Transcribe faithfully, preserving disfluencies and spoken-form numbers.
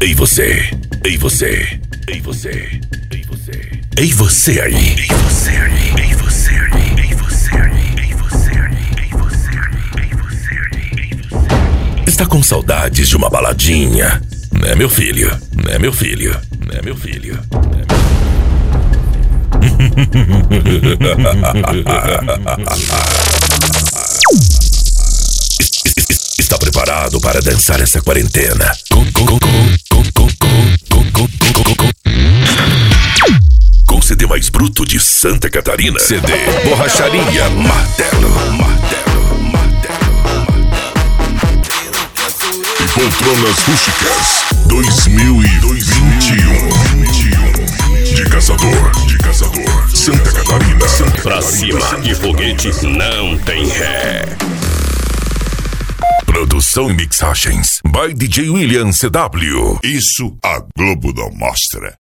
Ei você, ei você, ei você, ei você, ei você aí, ei você aí, ei você aí, ei você aí, ei você aí, ei você aí, ei você aí, ei você aí. Está com saudades de uma baladinha, né, meu filho? Né, meu filho? Né, meu filho? Né, meu Está preparado para dançar essa quarentena? Com, com, com, com, com, com, com, com, com, com, com. Com o C D mais bruto de Santa Catarina. C D Borracharia Martelo, Martelo, Martelo, Martelo. Poltronas Rústicas dois mil e vinte e um. De Caçador, de Caçador, Santa Catarina. Santa pra Catarina, cima de foguete não tem ré. Produção e mixagens by D J William C W. Isso a Globo não mostra.